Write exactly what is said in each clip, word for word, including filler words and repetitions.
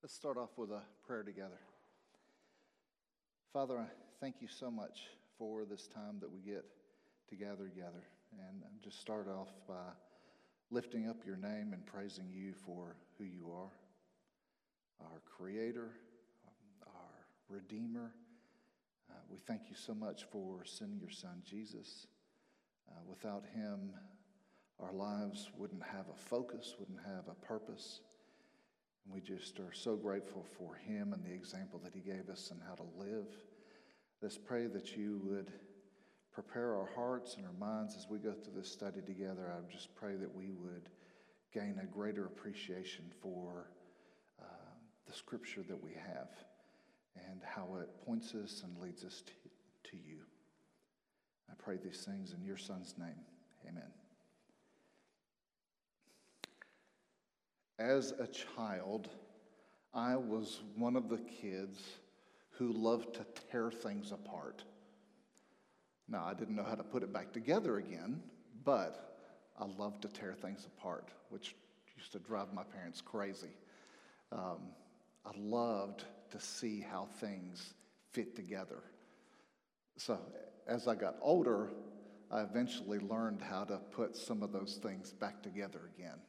Let's start off with a prayer together. Father, I thank you so much for this time that we get to gather together. And just start off by lifting up your name and praising you for who you are, our Creator, our Redeemer. Uh, we thank you so much for sending your Son, Jesus. Uh, without him, our lives wouldn't have a focus, wouldn't have a purpose. And we just are so grateful for him and the example that he gave us and how to live. Let's pray that you would prepare our hearts and our minds as we go through this study together. I just pray that we would gain a greater appreciation for uh, the scripture that we have and how it points us and leads us to, to you. I pray these things in your Son's name. Amen. As a child, I was one of the kids who loved to tear things apart. Now, I didn't know how to put it back together again, but I loved to tear things apart, which used to drive my parents crazy. Um, I loved to see how things fit together. So as I got older, I eventually learned how to put some of those things back together again.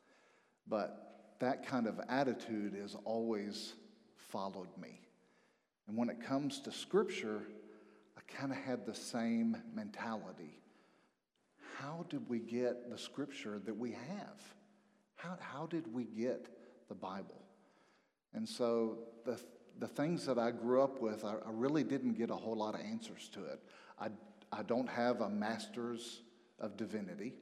But that kind of attitude has always followed me. And when it comes to Scripture, I kind of had the same mentality. How did we get the Scripture that we have? How, how did we get the Bible? And so the, the things that I grew up with, I, I really didn't get a whole lot of answers to it. I, I don't have a master's of divinity.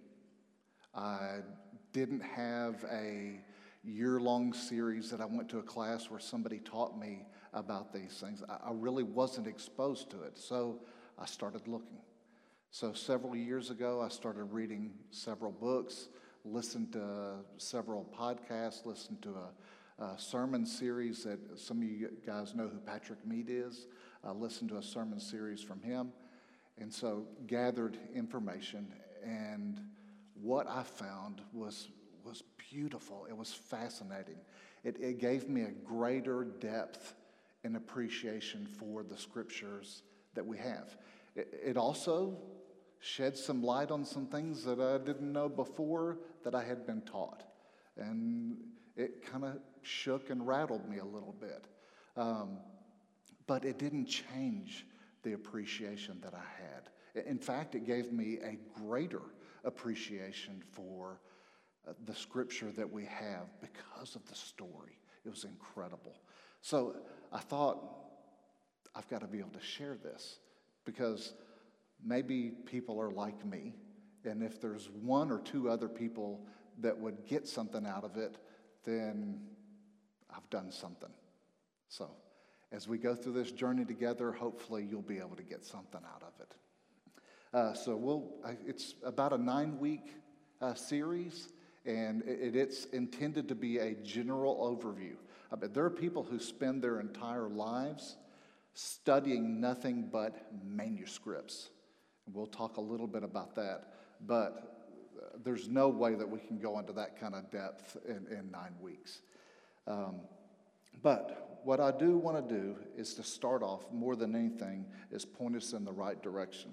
I didn't have a year-long series that I went to a class where somebody taught me about these things. I, I really wasn't exposed to it, so I started looking. So several years ago, I started reading several books, listened to several podcasts, listened to a, a sermon series that some of you guys know who Patrick Mead is. I listened to a sermon series from him, and so gathered information, and what I found was was beautiful. It was fascinating. It, it gave me a greater depth and appreciation for the scriptures that we have. It, it also shed some light on some things that I didn't know before that I had been taught. And it kind of shook and rattled me a little bit. Um, but it didn't change the appreciation that I had. In fact, it gave me a greater appreciation for uh, the scripture that we have because of the story. It was incredible. So I thought, I've got to be able to share this because maybe people are like me, and if there's one or two other people that would get something out of it, then I've done something. So as we go through this journey together, hopefully you'll be able to get something out of it. Uh, so we'll. It's about a nine-week uh, series, and it, it's intended to be a general overview. I mean, there are people who spend their entire lives studying nothing but manuscripts. And we'll talk a little bit about that, but uh, there's no way that we can go into that kind of depth in, in nine weeks. Um, but what I do want to do is to start off, more than anything, is point us in the right direction.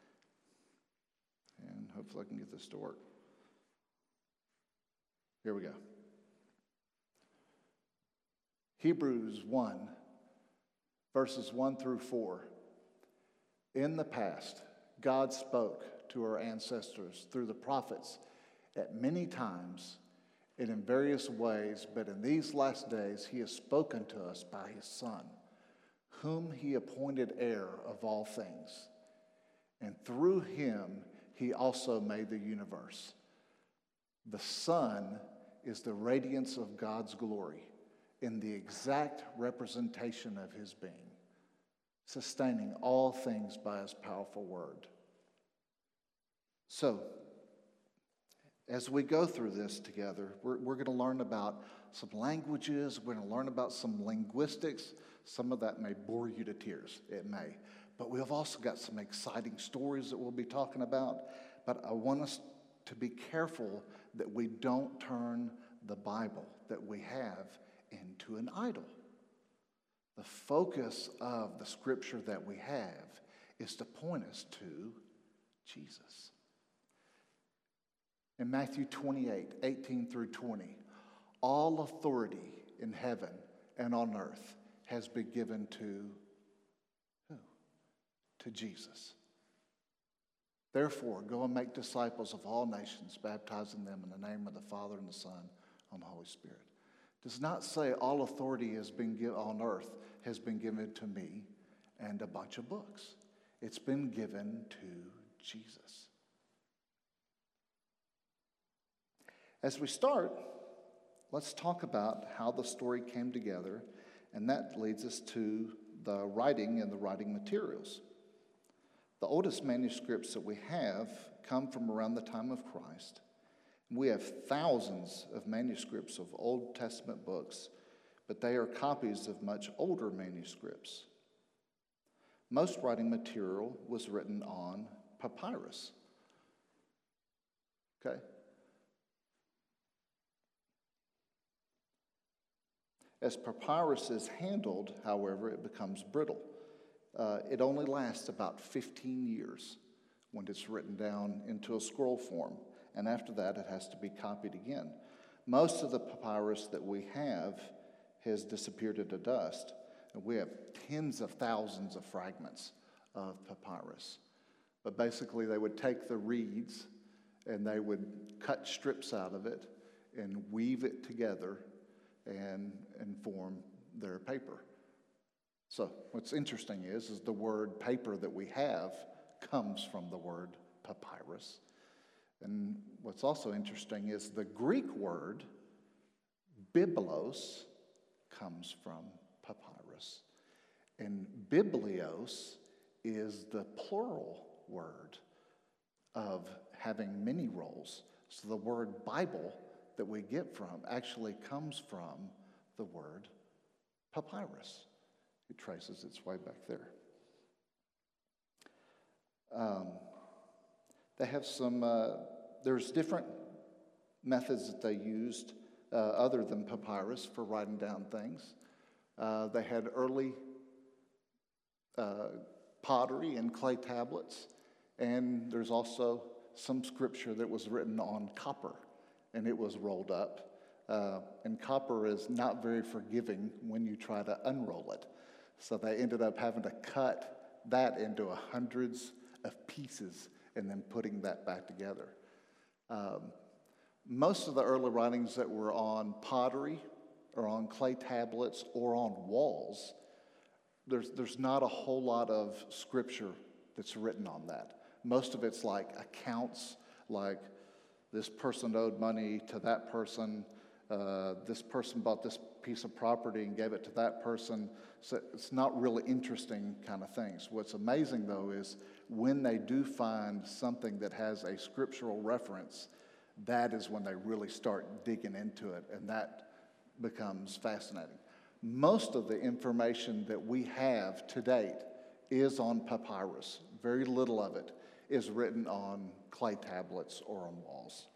And hopefully I can get this to work. Here we go. Hebrews one, verses one through four. In the past, God spoke to our ancestors through the prophets at many times and in various ways, but in these last days he has spoken to us by his Son, whom he appointed heir of all things. And through him he also made the universe. The Son is the radiance of God's glory in the exact representation of his being, sustaining all things by his powerful word. So, as we go through this together, we're, we're going to learn about some languages, we're going to learn about some linguistics. Some of that may bore you to tears, it may. But we've also got some exciting stories that we'll be talking about. But I want us to be careful that we don't turn the Bible that we have into an idol. The focus of the scripture that we have is to point us to Jesus. In Matthew twenty-eight, eighteen through twenty, all authority in heaven and on earth has been given to who? To Jesus. Therefore, go and make disciples of all nations, baptizing them in the name of the Father and the Son and the Holy Spirit. It does not say all authority has been given on earth has been given to me and a bunch of books. It's been given to Jesus. As we start, let's talk about how the story came together, and that leads us to the writing and the writing materials. The oldest manuscripts that we have come from around the time of Christ. We have thousands of manuscripts of Old Testament books, but they are copies of much older manuscripts. Most writing material was written on papyrus. Okay? As papyrus is handled, however, it becomes brittle. Uh, it only lasts about fifteen years when it's written down into a scroll form, and after that it has to be copied again. Most of the papyrus that we have has disappeared into dust, and we have tens of thousands of fragments of papyrus. But basically they would take the reeds and they would cut strips out of it and weave it together and, and form their paper. So what's interesting is, is the word paper that we have comes from the word papyrus. And what's also interesting is the Greek word biblos comes from papyrus. And biblios is the plural word of having many rolls. So the word Bible that we get from actually comes from the word papyrus. It traces its way back there. Um, they have some, uh, there's different methods that they used uh, other than papyrus for writing down things. Uh, they had early uh, pottery and clay tablets, and there's also some scripture that was written on copper, and it was rolled up. Uh, and copper is not very forgiving when you try to unroll it. So they ended up having to cut that into hundreds of pieces and then putting that back together. Um, most of the early writings that were on pottery or on clay tablets or on walls, there's, there's not a whole lot of scripture that's written on that. Most of it's like accounts, like this person owed money to that person, uh, this person bought this piece of property and gave it to that person. So it's not really interesting kind of things. What's amazing, though, is when they do find something that has a scriptural reference, that is when they really start digging into it, and that becomes fascinating. Most of the information that we have to date is on papyrus. Very little of it is written on clay tablets or on walls.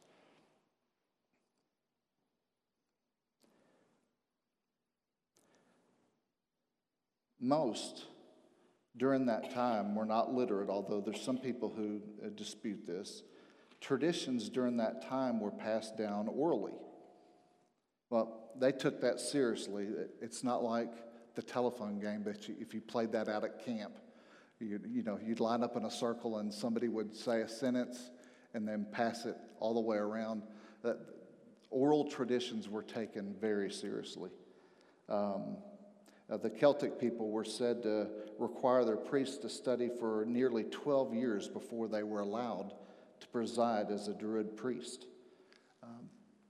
Most during that time were not literate, although there's some people who uh, dispute this. Traditions during that time were passed down orally. Well, they took that seriously. It's not like the telephone game that you, if you played that out at camp, you, you know, you'd line up in a circle and somebody would say a sentence and then pass it all the way around. That oral traditions were taken very seriously. Um, Uh, the Celtic people were said to require their priests to study for nearly twelve years before they were allowed to preside as a Druid priest. Um,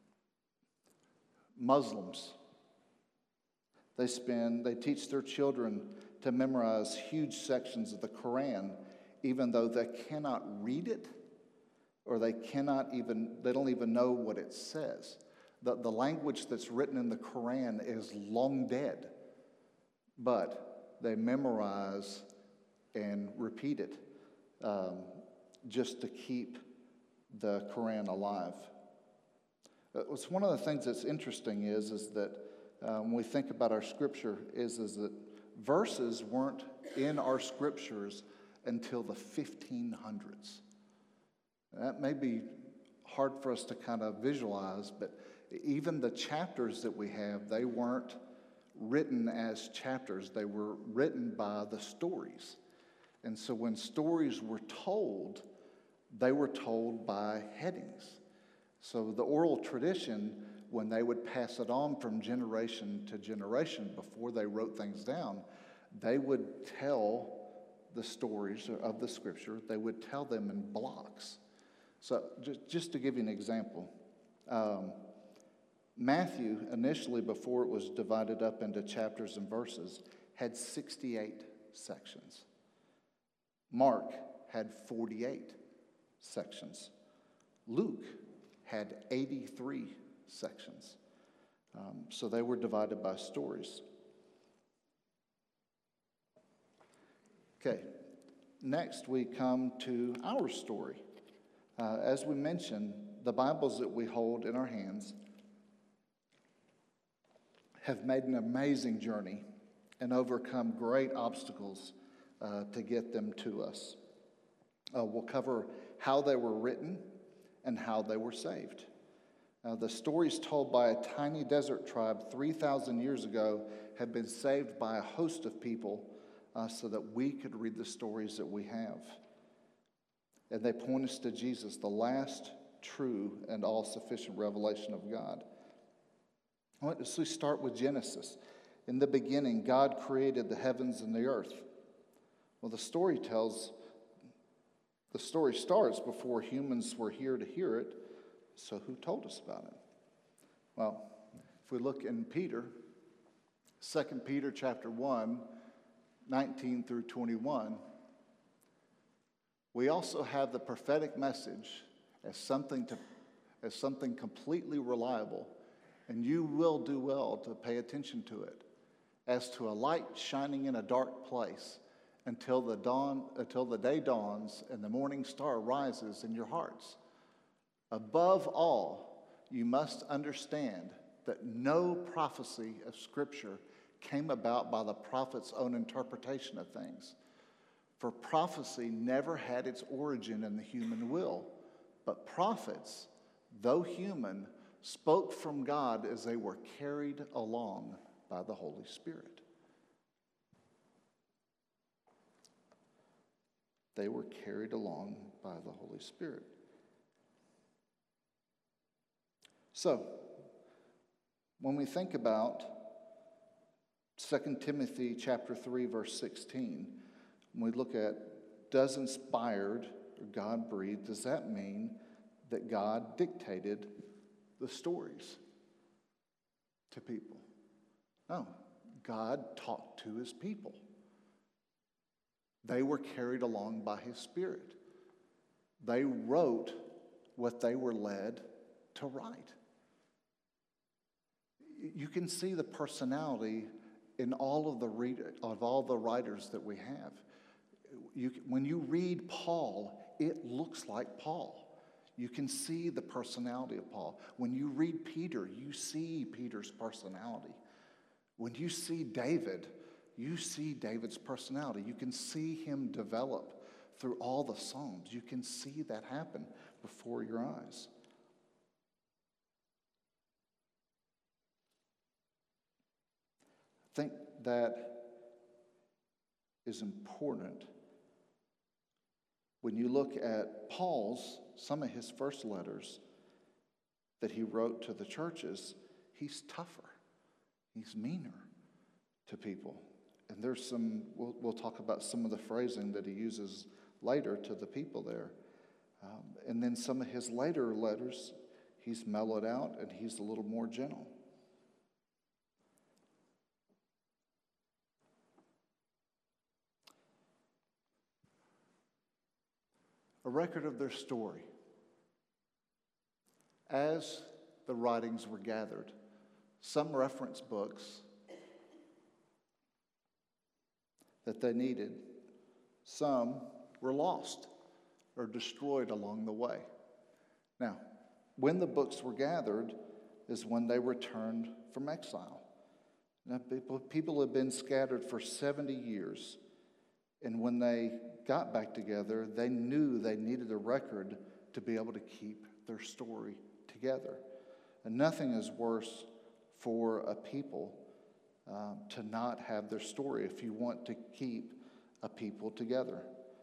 Muslims, they spend, they teach their children to memorize huge sections of the Quran, even though they cannot read it, or they cannot even, they don't even know what it says. The, the language that's written in the Quran is long dead. But they memorize and repeat it um, just to keep the Quran alive. Uh, it's one of the things that's interesting is, is that uh, when we think about our scripture is, is that verses weren't in our scriptures until the fifteen hundreds. That may be hard for us to kind of visualize, but even the chapters that we have, they weren't written as chapters. They were written by the stories. And so when stories were told, they were told by headings. So the oral tradition, when they would pass it on from generation to generation before they wrote things down, they would tell the stories of the scripture. They would tell them in blocks. So just, just to give you an example, um, Matthew, initially before it was divided up into chapters and verses, had sixty-eight sections. Mark had forty-eight sections. Luke had eighty-three sections. Um, so they were divided by stories. Okay, next we come to our story. Uh, as we mentioned, the Bibles that we hold in our hands have made an amazing journey and overcome great obstacles uh, to get them to us. Uh, we'll cover how they were written and how they were saved. Uh, the stories told by a tiny desert tribe three thousand years ago have been saved by a host of people uh, so that we could read the stories that we have. And they point us to Jesus, the last true and all-sufficient revelation of God. Let's start with Genesis. In the beginning, God created the heavens and the earth. Well, the story tells, the story starts before humans were here to hear it, so who told us about it? Well, if we look in Peter, Second Peter chapter one, nineteen through twenty-one, we also have the prophetic message as something to, as something completely reliable, and you will do well to pay attention to it, as to a light shining in a dark place until the dawn, until the day dawns and the morning star rises in your hearts. Above all, you must understand that no prophecy of Scripture came about by the prophet's own interpretation of things. For prophecy never had its origin in the human will, but prophets, though human, spoke from God as they were carried along by the Holy Spirit. They were carried along by the Holy Spirit. So, when we think about Second Timothy chapter three, verse sixteen, when we look at does inspired or God breathed, does that mean that God dictated the stories to people? No, God talked to his people. They were carried along by his Spirit. They wrote what they were led to write. You can see the personality in all of the read, of all the writers that we have. You, when you read Paul, it looks like Paul. You can see the personality of Paul. When you read Peter, you see Peter's personality. When you see David, you see David's personality. You can see him develop through all the Psalms. You can see that happen before your eyes. I think that is important when you look at Paul's, some of his first letters that he wrote to the churches. He's tougher. He's meaner to people. And there's some, we'll, we'll talk about some of the phrasing that he uses later to the people there. Um, and then some of his later letters, he's mellowed out and he's a little more gentle. A record of their story. As the writings were gathered, some reference books that they needed, some were lost or destroyed along the way. Now, when the books were gathered is when they returned from exile. Now, people, people had been scattered for seventy years. And when they got back together, they knew they needed a record to be able to keep their story together. And nothing is worse for a people um, to not have their story if you want to keep a people together.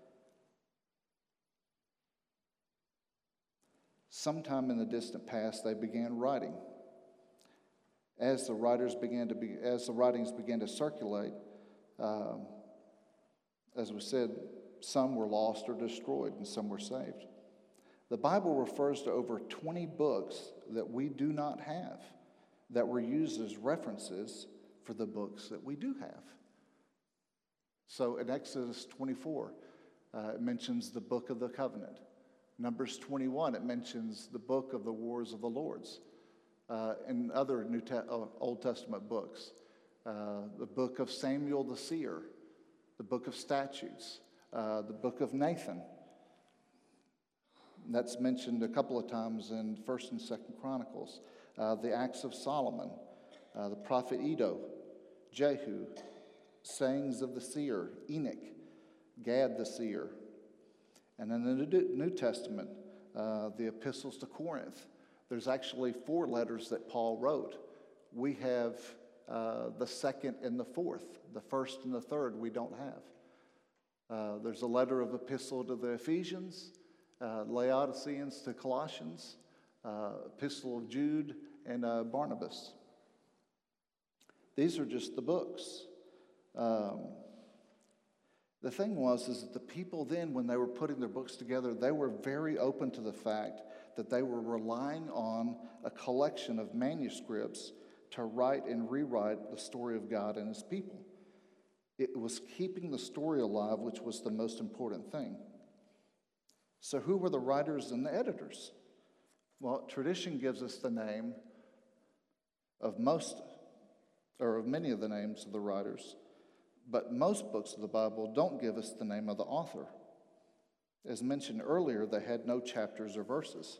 Sometime in the distant past, they began writing. As the writers began to be, as the writings began to circulate, um, as we said, some were lost or destroyed, and some were saved. The Bible refers to over twenty books that we do not have, that were used as references for the books that we do have. So in Exodus twenty-four, uh, it mentions the book of the covenant. Numbers twenty-one, it mentions the book of the wars of the Lords. Uh, and other New Te- uh, Old Testament books, uh, the book of Samuel the seer, the book of statutes, uh, the book of Nathan. And that's mentioned a couple of times in First and Second Chronicles. Uh, the Acts of Solomon, uh, the prophet Iddo, Jehu, sayings of the seer, Enoch, Gad the seer. And in the New Testament, uh, the epistles to Corinth. There's actually four letters that Paul wrote. We have uh, the second and the fourth. The first and the third we don't have. Uh, there's a letter of epistle to the Ephesians, uh, Laodiceans to Colossians, uh, epistle of Jude and uh, Barnabas. These are just the books. Um, the thing was is that the people then, when they were putting their books together, they were very open to the fact that they were relying on a collection of manuscripts to write and rewrite the story of God and his people. It was keeping the story alive, which was the most important thing. So who were the writers and the editors? Well, tradition gives us the name of most, or of many of the names of the writers, but most books of the Bible don't give us the name of the author. As mentioned earlier, they had no chapters or verses.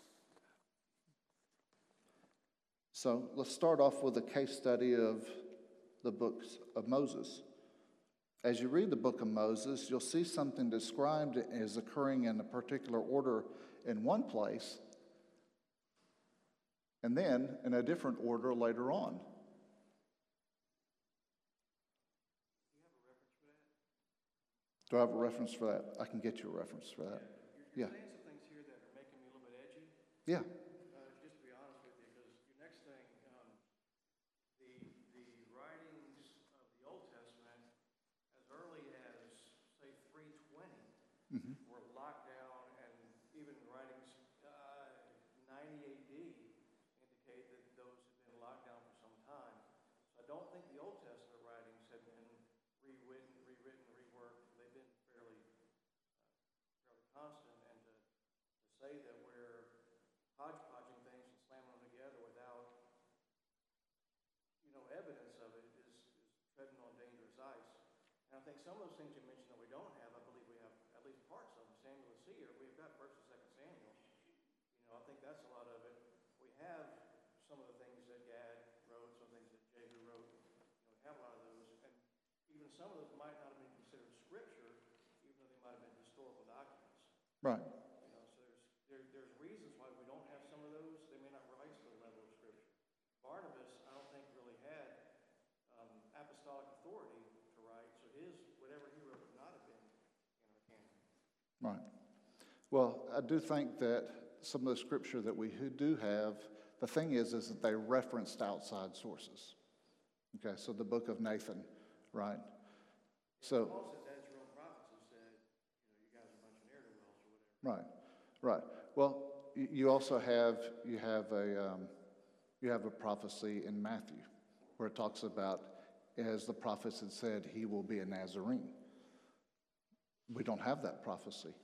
So let's start off with a case study of the books of Moses. As you read the book of Moses, you'll see something described as occurring in a particular order in one place, and then in a different order later on. Do I have a reference for that? I can get you a reference for that. You're, you're Yeah. saying some things here that are making me a little bit edgy. Yeah. Uh, just to be honest with you, because your next thing, um, the the writings of the Old Testament, as early as say three twenty, Mm-hmm. were locked down, and even writings uh, ninety A D indicate that those had been locked down for some time. So I don't think the Old Testament writings have been rewritten, rewritten, reworked. They've been fairly fairly constant, and to, to say that we're hodgepodging things and slamming them together without, you know, evidence of it is, is treading on dangerous ice. And I think some of those things you mentioned that we don't have, I believe we have at least parts of them. Samuel the seer, we've got First and Second Samuel. You know, I think that's a lot of it. We have some of the things that Gad wrote, some things that Jehu wrote. You know, we have a lot of those, and even some of those might not have been considered scripture, even though they might have been historical documents. Right. You know, so there's there, there's reasons why we don't have some of those. They may not rise to the level of scripture. Barnabas, I don't think really had um, apostolic authority to write, so his whatever he wrote would not have been in the canon. Right. Well, I do think that some of the scripture that we do have, the thing is, is that they referenced outside sources. Okay, so the book of Nathan, right? So, Paul said that's your own prophets who said, you know, you guys are a bunch of ne'er-do-wells or whatever. right, right. Well, y- you also have you have a um, you have a prophecy in Matthew where it talks about, as the prophets had said, he will be a Nazarene. We don't have that prophecy.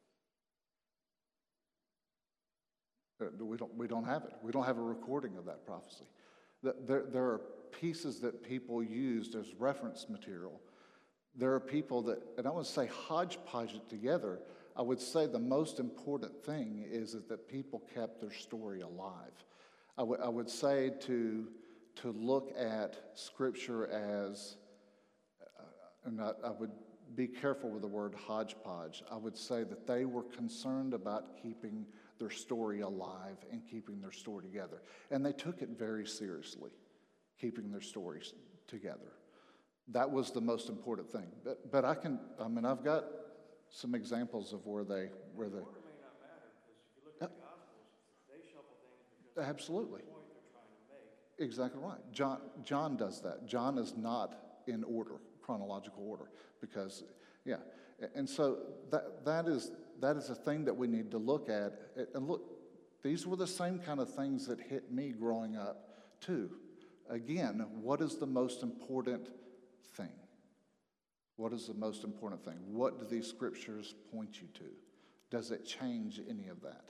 Uh, We don't, we don't have it. We don't have a recording of that prophecy. The- There, there are pieces that people used as reference material. There are people that, and I would say hodgepodge it together. I would say the most important thing is, is that people kept their story alive. I would I would say to, to look at Scripture as, uh, and I, I would be careful with the word hodgepodge. I would say that they were concerned about keeping their story alive and keeping their story together. And they took it very seriously, keeping their stories together. That was the most important thing. But, but I can, I mean, I've got some examples of where they, where they. The order may not matter, because if you look at the Gospels, they shuffle things because Absolutely. that's the point they're trying to make. Exactly right. John, John does that. John is not in order, chronological order, because, yeah. And so that that is that is a thing that we need to look at. And look, these were the same kind of things that hit me growing up, too. Again, what is the most important thing? What is the most important thing? What do these scriptures point you to? Does it change any of that?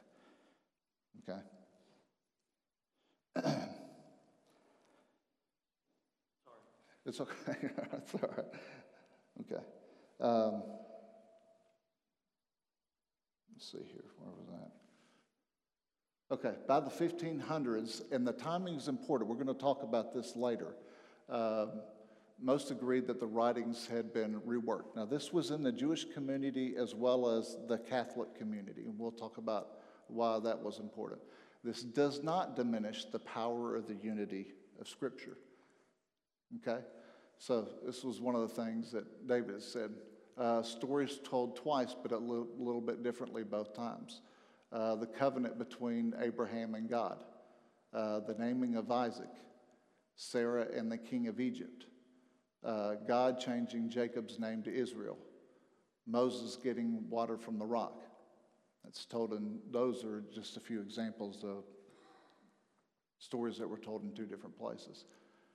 Okay? Sorry. It's okay. It's all right. Okay. Um, let's see here. Where was that? Okay. By the fifteen hundreds, and the timing is important. We're going to talk about this later. Um, most agreed that the writings had been reworked. Now, this was in the Jewish community as well as the Catholic community, and we'll talk about why that was important. This does not diminish the power of the unity of Scripture. Okay? So this was one of the things that David said. Uh, stories told twice, but a little, little bit differently both times. Uh, the covenant between Abraham and God. Uh, the naming of Isaac. Sarah and the king of Egypt. Uh, God changing Jacob's name to Israel. Moses getting water from the rock. That's told in, those are just a few examples of stories that were told in two different places.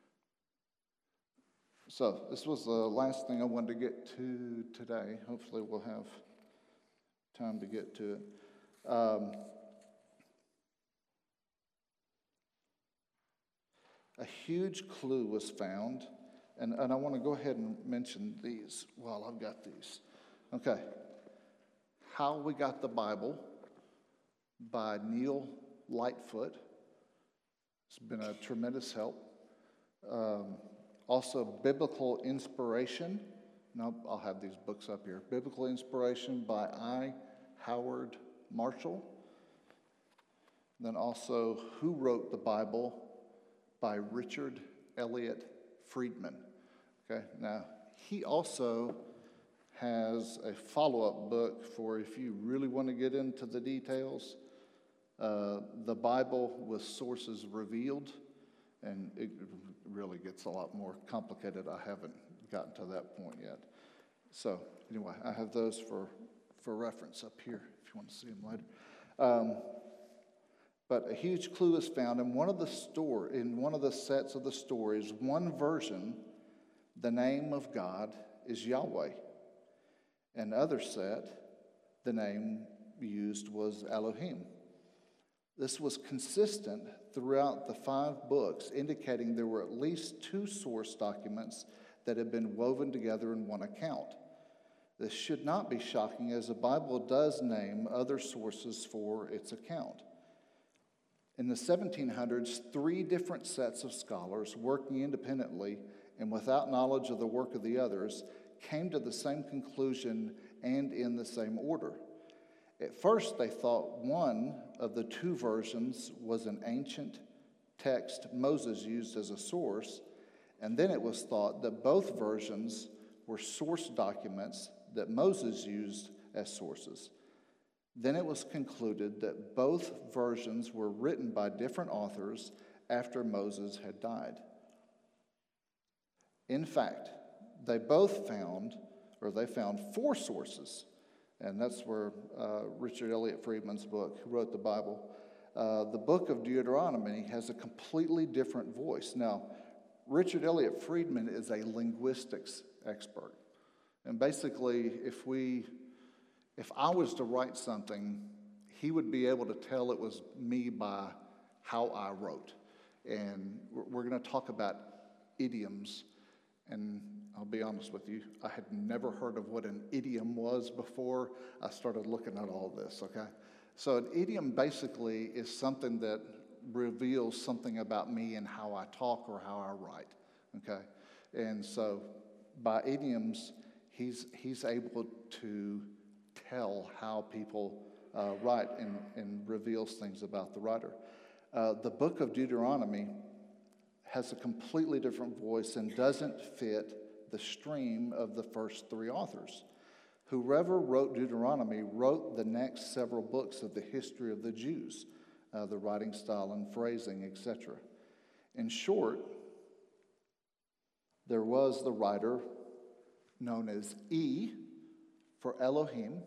So this was the last thing I wanted to get to today. Hopefully we'll have time to get to it. Um, a huge clue was found, and, and I want to go ahead and mention these while I've got these. Okay. How We Got the Bible by Neil Lightfoot. It's been a tremendous help. Um, Also, Biblical Inspiration. No, I'll have these books up here. Biblical Inspiration by I. Howard Marshall. Then also, Who Wrote the Bible by Richard Elliott Friedman. Okay, now he also has a follow-up book for if you really want to get into the details. Uh, the Bible with Sources Revealed. And it really gets a lot more complicated. I haven't gotten to that point yet. So anyway, I have those for, for reference up here if you want to see them later. Um, but a huge clue is found in one of the store in one of the sets of the stories. One version, the name of God is Yahweh. And other set, the name used was Elohim. This was consistent throughout the five books, indicating there were at least two source documents that had been woven together in one account. This should not be shocking, as the Bible does name other sources for its account. In the seventeen hundreds, three different sets of scholars, working independently and without knowledge of the work of the others, came to the same conclusion and in the same order. At first, they thought one of the two versions was an ancient text Moses used as a source, and then it was thought that both versions were source documents that Moses used as sources. Then it was concluded that both versions were written by different authors after Moses had died. In fact, they both found, or they found four sources. And that's where uh, Richard Elliott Friedman's book, who wrote the Bible, uh, the book of Deuteronomy has a completely different voice. Now, Richard Elliott Friedman is a linguistics expert. And basically, if we, if I was to write something, he would be able to tell it was me by how I wrote. And we're going to talk about idioms. And I'll be honest with you, I had never heard of what an idiom was before I started looking at all this, okay? So an idiom basically is something that reveals something about me and how I talk or how I write, okay? And so by idioms, he's, he's able to tell how people uh, write and, and reveals things about the writer. Uh, the book of Deuteronomy has a completely different voice and doesn't fit the stream of the first three authors. Whoever wrote Deuteronomy wrote the next several books of the history of the Jews, uh, the writing style and phrasing, et cetera. In short, there was the writer known as E for Elohim,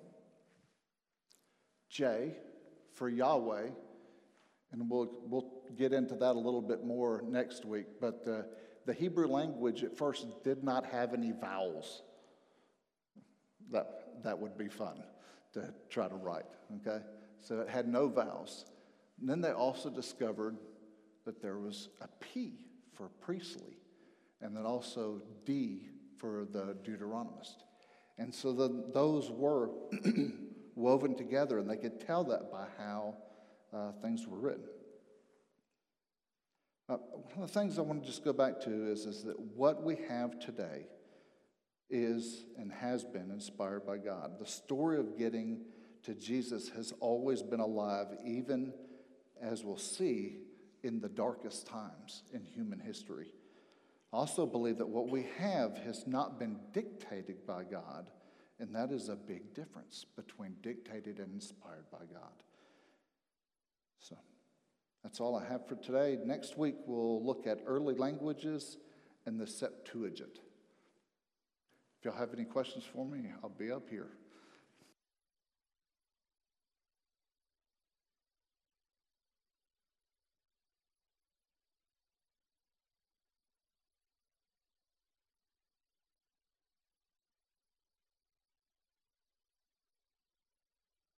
J for Yahweh, and we'll, we'll get into that a little bit more next week, but uh, the Hebrew language at first did not have any vowels. That, that would be fun to try to write, okay? So it had no vowels. And then they also discovered that there was a P for priestly, and then also D for the Deuteronomist. And so the, those were woven together, and they could tell that by how uh, things were written. Uh, one of the things I want to just go back to is, is that what we have today is and has been inspired by God. The story of getting to Jesus has always been alive, even as we'll see in the darkest times in human history. I also believe that what we have has not been dictated by God, and that is a big difference between dictated and inspired by God. So that's all I have for today. Next week we'll look at early languages and the Septuagint. If y'all have any questions for me, I'll be up here.